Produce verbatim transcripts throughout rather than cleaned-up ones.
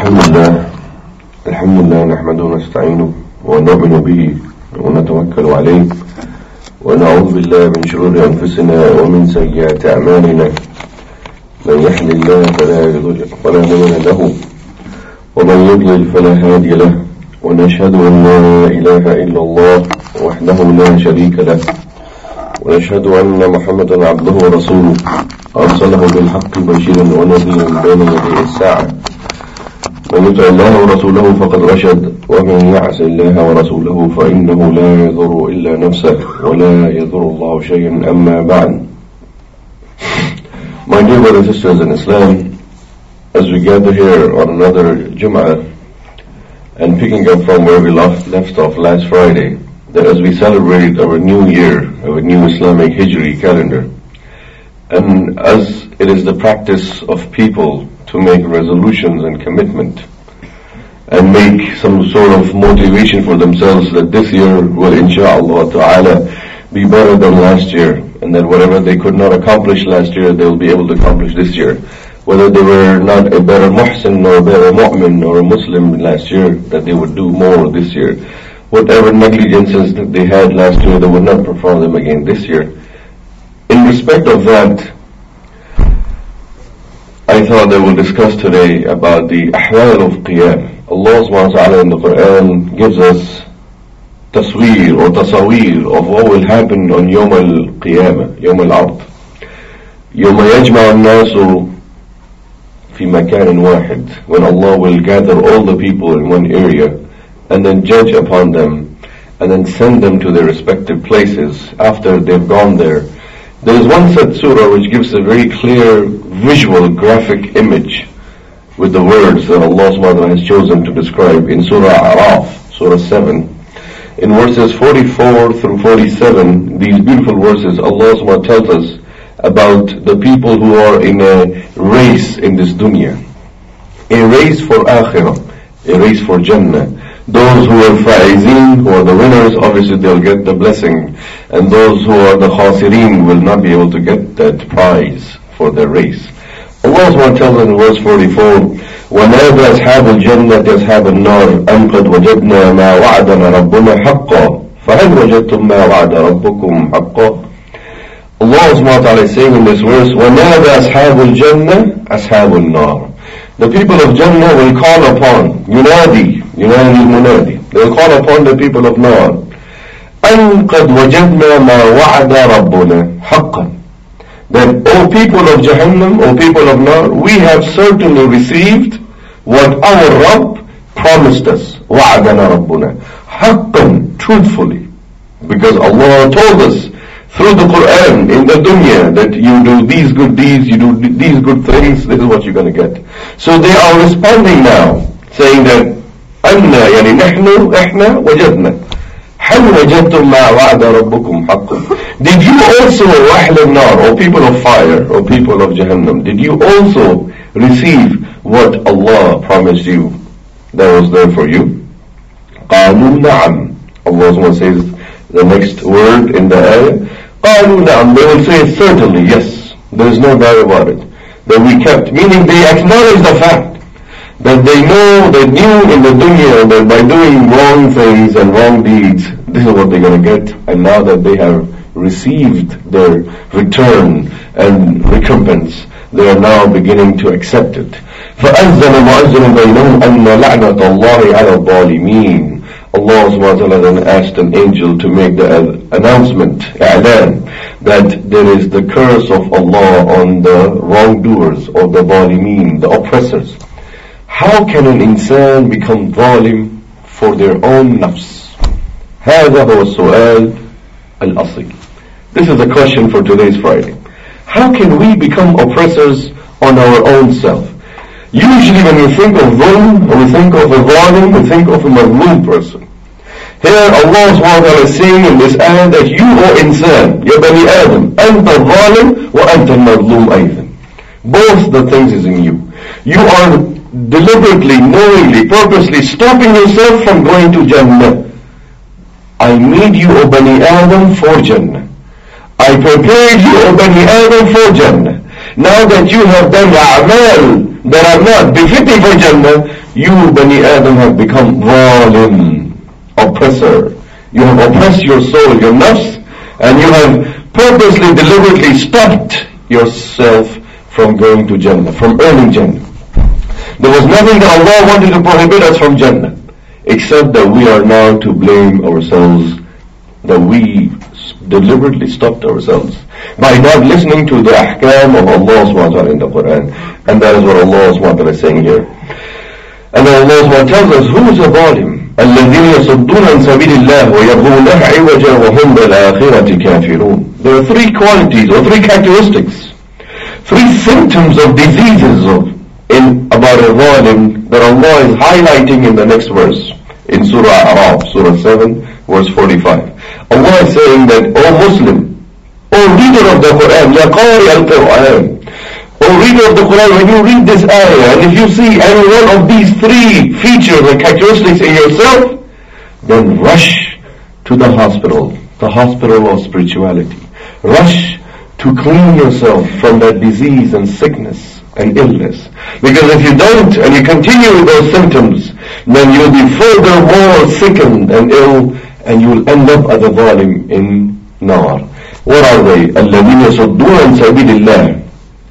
الحمد لله الحمد لله نحمده ونستعينه ونؤمن به ونتوكل عليه ونعوذ بالله من شرور أنفسنا ومن سيئات أعمالنا. من يهد الله فلا مضل له ومن يضلل فلا هادي له، ونشهد أن لا إله إلا الله وحده لا شريك له، ونشهد أن محمدا عبده ورسوله أرسله بالحق بشيرا ونذيرا بين يدي الساعة. من يطع الله ورسوله فقد رشد، ومن يعص الله ورسوله فإنه لا يضر إلا نفسه ولا يضر الله شيئا. أما بعد. My dear brothers and sisters in Islam, as we gather here on another Jum'ah, and picking up from where we left, left off last Friday, that as we celebrate our new year, our new Islamic Hijri calendar, and as it is the practice of people to make resolutions and commitment and make some sort of motivation for themselves that this year will insha'Allah ta'ala be better than last year, and that whatever they could not accomplish last year they will be able to accomplish this year. Whether they were not a better muhsin or a better mu'min or a Muslim last year, that they would do more this year. Whatever negligences that they had last year, they would not perform them again this year. In respect of that, I thought I will discuss today about the ahwal of qiyam. Allah subhanahu wa ta'ala in the Quran gives us tasweer or tasawir of what will happen on Yawm al-Qiyamah, Yawm al-Ard. Yawma yajma'u an-nasu fi makanin wahid, when Allah will gather all the people in one area and then judge upon them and then send them to their respective places after they've gone there. There is one such surah which gives a very clear visual graphic image with the words that Allah subhanahu wa ta'ala has chosen to describe in Surah Araf, Surah seven. In verses forty-four through forty-seven, these beautiful verses, Allah subhanahu wa ta'ala tells us about the people who are in a race in this dunya. A race for akhirah, a race for Jannah. Those who are faizeen, who are the winners, obviously they'll get the blessing. And those who are the khasireen will not be able to get that prize for their race. Allah subhanahu wa ta'ala tells in verse forty-four, وَنَادَى أَصْحَابُ الْجَنَّةِ أَصْحَابَ النَّارِ أَنْ قَدْ وَجَدْنَا مَا وَعَدَنَا رَبُّنَا حَقًّا فَهَلْ وَجَدْتُمْ مَا وَعَدَ رَبُّكُمْ حَقًّا. Allah subhanahu wa ta'ala is saying in this verse, وَنَادَى أَصْحَابُ الْجَنَّةِ أَصْحَابُ النَّارِ. The people of Jannah will call upon, yunadi, yunadi munadi, they will call upon the people of Nar, أَنْ قَدْ وَجَدْنَا مَا وَعَدَ رَبُّنَا حَقًّا. That, O people of Jahannam, O people of Nar, we have certainly received what our Rabb promised us. وَعَدَنَا رَبُّنَا حَقًّا, truthfully. Because Allah told us through the Quran in the dunya that you do these good deeds, you do these good things, this is what you're going to get. So they are responding now, saying that أَنَّا يعني نحن إحنا وجدنا هل وجدتم ما وعد ربكم حقا. Did you also, أهل النار, or people of fire, or people of Jahannam, did you also receive what Allah promised you that was there for you? قالوا نعم. Allah says the next word in the ayah, قالوا نعم. They will say certainly, yes, there is no doubt about it, that we kept, meaning they acknowledge the fact that they know, they knew in the dunya that by doing wrong things and wrong deeds, this is what they're going to get. And now that they have received their return and recompense, they are now beginning to accept it. فَأَذَّنَ مُعَذِّنٌ بَيْنَهُمْ أَنَّ لَعْنَةَ اللَّهِ عَلَى الظَّالِمِينَ. Allah subhanahu wa ta'ala then asked an angel to make the announcement, i'lan, that there is the curse of Allah on the wrongdoers, or the zalimeen, the oppressors. How can an insan become zalim for their own nafs? هذا هو السؤال الأصلي. This is the question for today's Friday. How can we become oppressors on our own self? Usually when we think of dhulm, or we think of a zalim, we think of a mazloom person. Here Allah subhanahu wa ta'ala is saying in this ayah that you, O insan, ya bani Adam, anta zalim wa anta mazloom aydan. Both the things is in you. You are deliberately, knowingly, purposely stopping yourself from going to Jannah. I made you, O Bani Adam, for Jannah. I prepared you, O Bani Adam, for Jannah. Now that you have done a'mal that are not befitting for Jannah, you, Bani Adam, have become zalim, oppressor. You have oppressed your soul, your nafs, and you have purposely, deliberately stopped yourself from going to Jannah, from earning Jannah. There was nothing that Allah wanted to prohibit us from Jannah, except that we are now to blame ourselves, that we deliberately stopped ourselves by not listening to the ahkam of Allah subhanahu wa ta'ala in the Quran. And that is what Allah subhanahu wa ta'ala is saying here. And then Allah subhanahu wa ta'ala tells us, who is a zalim? الَّذِينَ يَصُدُّونَ عَنْ سَبِيلِ اللَّهِ وَيَبْغُونَهَا عِوَجًا وَهُمْ بِالْآخِرَةِ كَافِرُونَ. There are three qualities or three characteristics, three symptoms of diseases of in about a zalim that Allah is highlighting in the next verse in Surah Araf, Surah seven, verse forty-five. Allah is saying that, O Muslim, O reader of the Quran, Ya Qari al-Quran, O reader of the Quran, when you read this ayah, and if you see any one of these three features or characteristics in yourself, then rush to the hospital, the hospital of spirituality. Rush to clean yourself from that disease and sickness and illness. Because if you don't, and you continue with those symptoms, then you'll be further more sickened and ill, and you will end up at the zalim in nar. What are they? الَّذِينَ يَصُدُّونَ عَنْ سَبِيلِ اللَّهِ.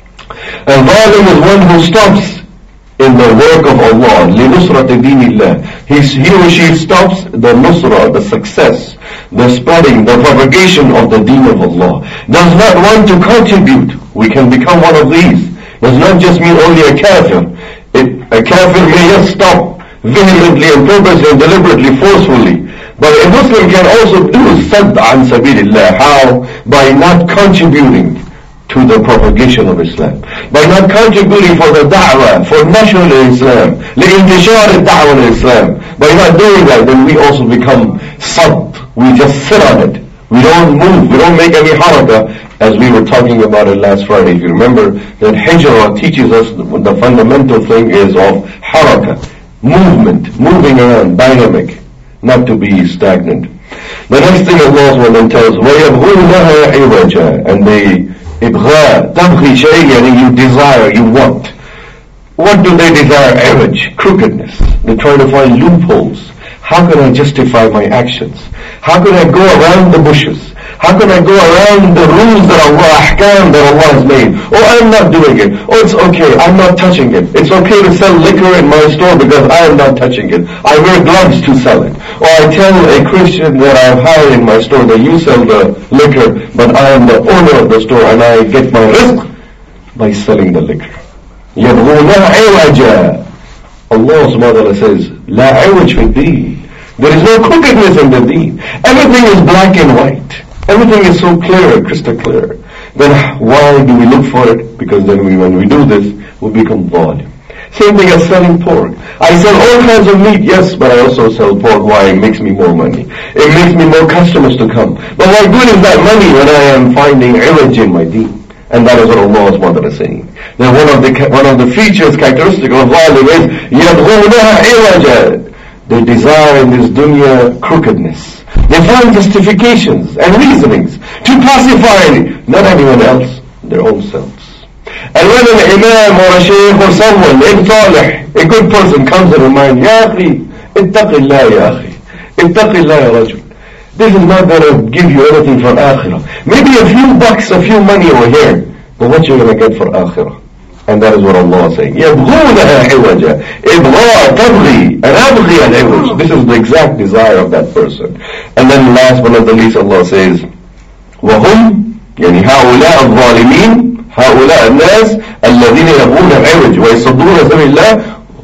A zalim is one who stops in the work of Allah, لِنُصْرَةِ دِينِ اللَّهِ. He or she stops the nusrah, the success, the spreading, the propagation of the deen of Allah. Does not want to contribute. We can become one of these. Does not just mean only a kafir. It, a kafir may just stop vehemently and purposely and deliberately, forcefully. But a Muslim can also do sadd an sabilillah. How? By not contributing to the propagation of Islam. By not contributing for the da'wah, for national Islam, لِإِنْتِشَارِ الدَّعْوَةِ Islam. By not doing that, then we also become sadd. We just sit on it. We don't move. We don't make any harakah. As we were talking about it last Friday, if you remember, that hijrah teaches us the fundamental thing is of harakah, movement, moving around, dynamic, not to be stagnant. The next thing Allah then tells, وَيَبْغُونَهَا عِوَجًا, and they, ibgha, tabghi shay, yani you desire, you want. What do they desire? Iwaj, crookedness. They try to find loopholes. How can I justify my actions? How can I go around the bushes? How can I go around the rules that Allah, ahkam that Allah has made? Oh, I'm not doing it. Oh, it's okay, I'm not touching it. It's okay to sell liquor in my store because I am not touching it. I wear gloves to sell it. Or I tell a Christian that I've hired in my store that you sell the liquor, but I am the owner of the store and I get my rizq by selling the liquor. يَبْغُونَهَا عِوَجًا. Allah subhanahu wa ta'ala says, لَا عِوَجْ فِي الدِّينِ. There is no crookedness in the deen. Everything is black and white. Everything is so clear, crystal clear. Then why do we look for it? Because then we, when we do this, we become zalim. Same thing as selling pork. I sell all kinds of meat, yes, but I also sell pork. Why? It makes me more money. It makes me more customers to come. But why good is that money when I am finding iwaj in my deen? And that is what Allah subhanahu wa ta'ala is saying. Then one of the one of the features, characteristic of zalim is يَبْغُونَهَا عِوَجًا. They desire in this dunya crookedness. They find justifications and reasonings to pacify not anyone else, their own selves. And when an imam or a shaykh or someone, a salih, a good person comes and reminds, Ya akhi, ittaqillah ya akhi, ittaqillah ya rajul. This is not going to give you anything for akhirah. Maybe a few bucks, a few money over here, but what you're going to get for akhirah? And that is what Allah is saying. يَبْغُونَهَا عِوَجًا. إِبْغَى تَبْغِي. And أَبْغِي الْعِوَجِ. This is the exact desire of that person. And then last but not the least, Allah says, وَهُمْ يعني هؤلاء الظالمين هؤلاء الناس الذين يبغون العوج ويصدون سبيل الله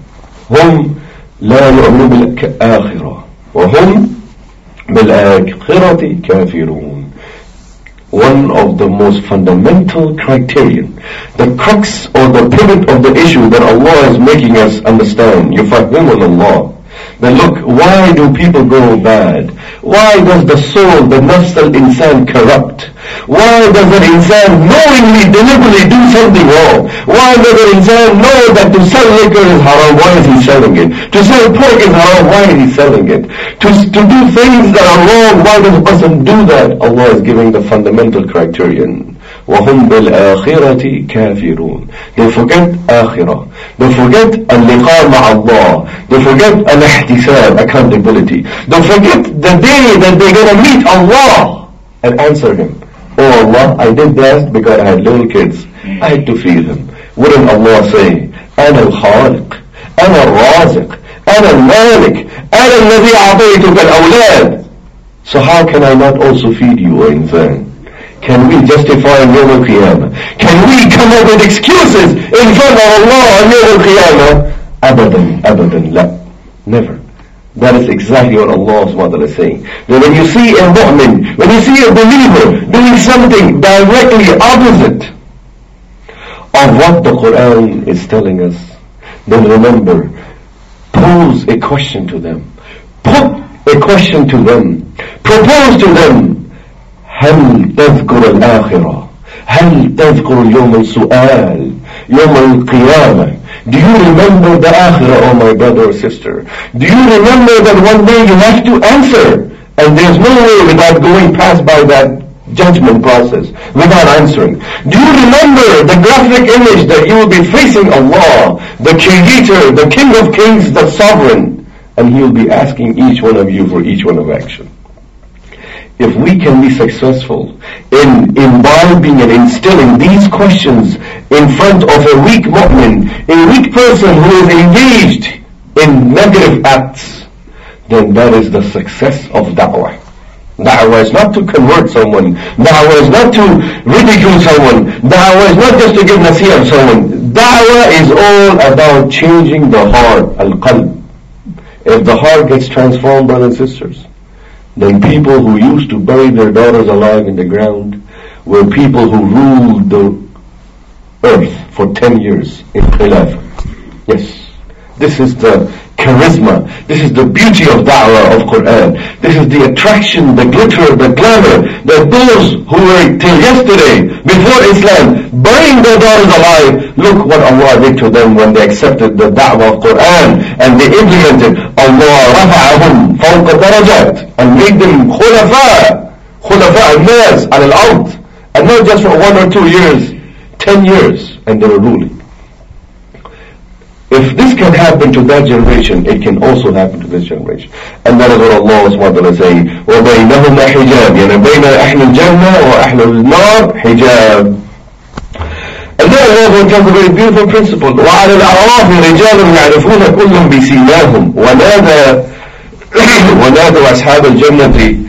هم لا يؤمنون بالآخرة وهم بالآخرة كافرون. One of the most fundamental criterion, the crux or the pivot of the issue that Allah is making us understand, يُفَهِّمُنَ Allah. Then look, why do people go bad? Why does the soul, the nafs al-insan corrupt? Why does an insan knowingly, deliberately do something wrong? Why does an insan know that to sell liquor is haram? Why is he selling it? To sell pork is haram? Why is he selling it? To, to do things that are wrong, why does a person do that? Allah is giving the fundamental criterion. وهم بالآخرة كافرون. They forget akhirah. They forget al-liqa ma'allah. They forget al-ihtisab, accountability. They forget the day that they're going to meet Allah and answer Him. Oh Allah, I did that because I had little kids. I had to feed them. Wouldn't Allah say, أنا الخالق, أنا الرازق, أنا المالك, أنا الذي أعطيتك الأولاد. So how can I not also feed you, O insan? Can we justify in Yawm al-Qiyamah? Can we come up with excuses in front of Allah on Yawm al-Qiyamah? Abadan, abadan, la. Never. That is exactly what Allah subhanahu wa ta'ala is saying. That when you see a mu'min, when you see a believer doing something directly opposite of what the Quran is telling us, then remember, pose a question to them. Put a question to them. Propose to them. هل تذكر الآخرة؟ هل تذكر يوم السؤال؟ يوم القيامة؟ Do you remember the akhirah, oh my brother or sister? Do you remember that one day you have to answer? And there's no way without going past by that judgment process, without answering. Do you remember the graphic image that you will be facing Allah, the Creator, the King of Kings, the Sovereign, and He will be asking each one of you for each one of action? If we can be successful in imbibing and instilling these questions in front of a weak mu'min, a weak person who is engaged in negative acts, then that is the success of da'wah. Da'wah is not to convert someone. Da'wah is not to ridicule someone. Da'wah is not just to give nasihah to someone. Da'wah is all about changing the heart, al-qalb. If the heart gets transformed, brothers and sisters, then people who used to bury their daughters alive in the ground were people who ruled the earth for ten years in Khilafah. Yes, this is the charisma, this is the beauty of da'wah of Quran. This is the attraction, the glitter, the glamour that those who were till yesterday, before Islam, burying their daughters alive, look what Allah did to them when they accepted the da'wah of Quran and they implemented. Allah rafa'ahum fawqa darajat and made them khulafa, khulafa al-nas al-ard, and not just for one or two years, ten years, and they were ruling. If this can happen to that generation, it can also happen to this generation. And that is what Allah subhanahu wa ta'ala is saying. وَبَيْنَهُمَا حِجَابٌ يعني بين أهل الجنة وأهل النار حجاب. And then Allah tells a very beautiful principle. وَعَلَى الْأَعْرَافِ رِجَالٌ يَعْرِفُونَ كُلٌّ بِسِيمَاهُمْ وَنَادَى وَنَادَوْا أَصْحَابَ الْجَنَّةِ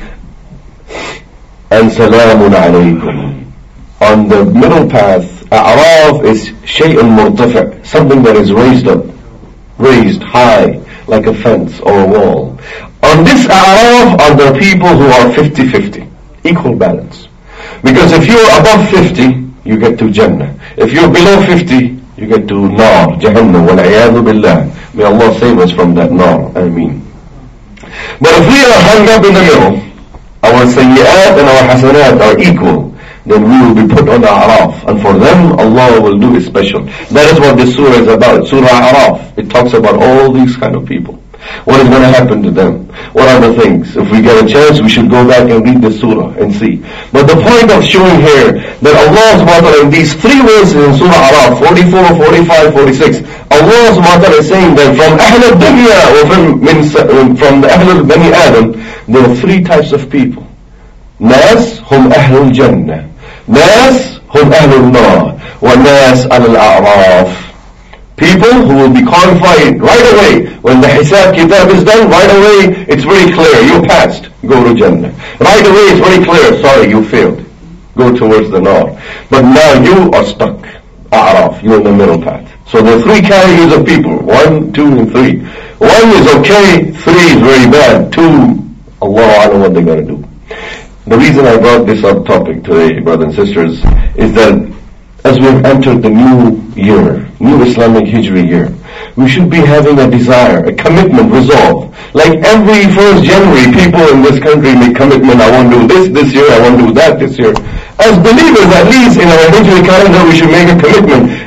أَنْ سَلَامٌ عَلَيْكُمْ. On the middle path, A'raf is shay'un murtafi', something that is raised up, raised high, like a fence or a wall. On this A'raf are the people who are fifty-fifty, equal balance. Because if you're above fifty, you get to Jannah. If you're below fifty, you get to Nar, Jahannam, wal-'iyadhu billah. May Allah save us from that Nar, Ameen. But if we are hung up in the middle, our sayyi'at and our hasanat are equal, then we will be put on the A'raf, and for them Allah will do it special. That is what this surah is about. Surah A'raf, it talks about all these kind of people. What is going to happen to them? What are the things? If we get a chance, we should go back and read this surah and see. But the point of showing here that Allah subhanahu wa ta'ala in these three verses in Surah A'raf, forty-four, forty-five, forty-six, Allah subhanahu wa ta'ala is saying that from Ahl al-Dunya or from, from the Ahl al-Bani Adam, there are three types of people. Nas hum Ahl al-Jannah, Nas hum Ahl al-Nar, wa Nas al-A'raf. People who will be qualified right away. When the Hisab Kitab is done, right away it's very clear, you passed, go to Jannah. Right away it's very clear, sorry, you failed, go towards the Nar. But now you are stuck, A'raf, you're in the middle path. So there are three categories of people, one, two, and three. One is okay, three is very bad, two, Allah A'lam what they're going to do. The reason I brought this up topic today, brothers and sisters, is that as we have entered the new year, new Islamic Hijri year, we should be having a desire, a commitment, resolve. Like every first January, people in this country make commitment, I want to do this this year, I want to do that this year. As believers, at least in our Hijri calendar, we should make a commitment.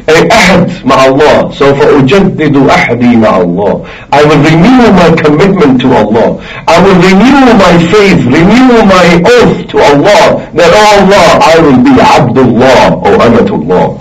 a ahd مع الله. سوف أجدد أحدي مع الله. I will renew my commitment to Allah. I will renew my faith, renew my oath to Allah, that oh Allah, I will be Abdullah or Amatullah.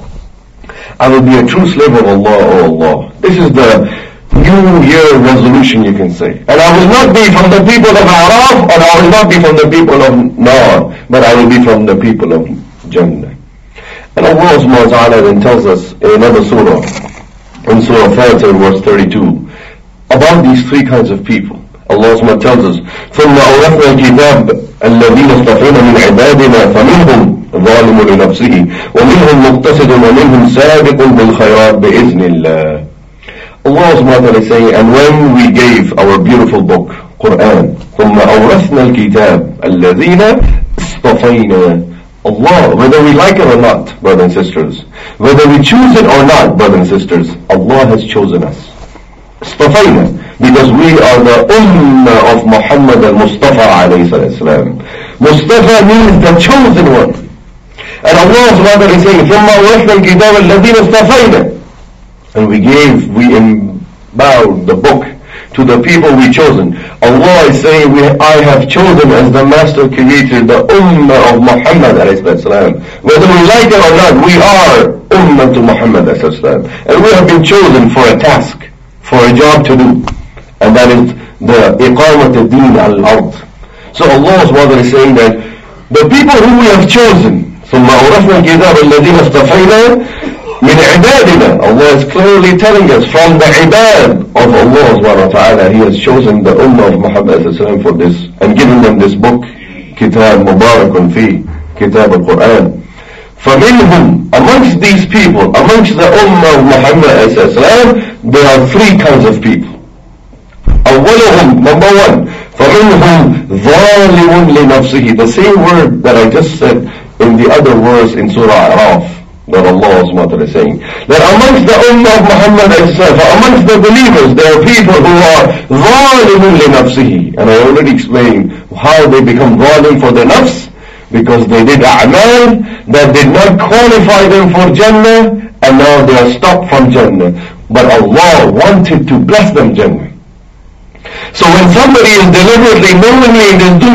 I will be a true slave of Allah, oh Allah. This is the New Year resolution, you can say. And I will not be from the people of Araf, and I will not be from the people of Nar, but I will be from the people of Jannah. And Allah subhanahu wa ta'ala then tells us in another surah, in Surah Fatir, verse thirty-two, about these three kinds of people. Allah subhanahu wa ta'ala tells us, ثُمَّ أَوْرَثْنَا الْكِتَابَ الَّذِينَ اصْطَفَيْنَا مِنْ عِبَادِنَا فَمِنْهُمْ ظَالِمٌ لِنَفْسِهِ وَمِنْهُمْ مُقْتَصِدٌ وَمِنْهُمْ سَابِقٌ بِالْخَيْرَاتِ بِإِذْنِ اللَّهِ. Allah subhanahu wa ta'ala is saying, and when we gave our beautiful book, Quran, ثُمَّ أَوْرَثْنَا الْكِتَابَ الَّذِينَ اصْطَفَيْنَا, Allah, whether we like it or not, brothers and sisters, whether we choose it or not, brothers and sisters, Allah has chosen us. اصطفينا, because we are the ummah of Muhammad al-Mustafa alayhi salam. Mustafa means the chosen one. And Allah subhanahu wa ta'ala is saying, ثُمَّ أَوْرَثْنَا الْكِتَابَ الَّذِينَ اصْطَفَيْنَا, and we gave, we embowed the book to the people we chosen. Allah is saying, we, I have chosen as the master creator the ummah of Muhammad alayhi salam. Whether we like it or not, we are ummah to Muhammad alayhi salam. And we have been chosen for a task, for a job to do. And that is the iqamat ad-din al-ard. So Allah subhanahu wa ta'ala is saying that the people who we have chosen, ثُمَّ أَوْرَثْنَا الْكِتَابَ الَّذِينَ اصْطَفَيْنَا min ibadina, Allah is clearly telling us from the ibad of Allah subhanahu wa ta'ala, He has chosen the ummah of Muhammad for this and given them this book, Kitab Mubarakun fi, Kitab al-Quran. فَمِنْهُمْ, amongst these people, amongst the ummah of Muhammad, there are three kinds of people. أولهم, number one, فَمِنْهُمْ ظَالِمٌ لِنَفْسِهِ, the same word that I just said in the other verse in Surah Araf, that Allah subhanahu wa ta'ala is saying, that amongst the ummah of Muhammad itself, amongst the believers, there are people who are ظَالِمٌ لِنَفْسِهِ. And I already explained how they become zalim for their nafs, because they did a'mal that did not qualify them for Jannah, and now they are stopped from Jannah. But Allah wanted to bless them Jannah. So when somebody is deliberately, knowingly in this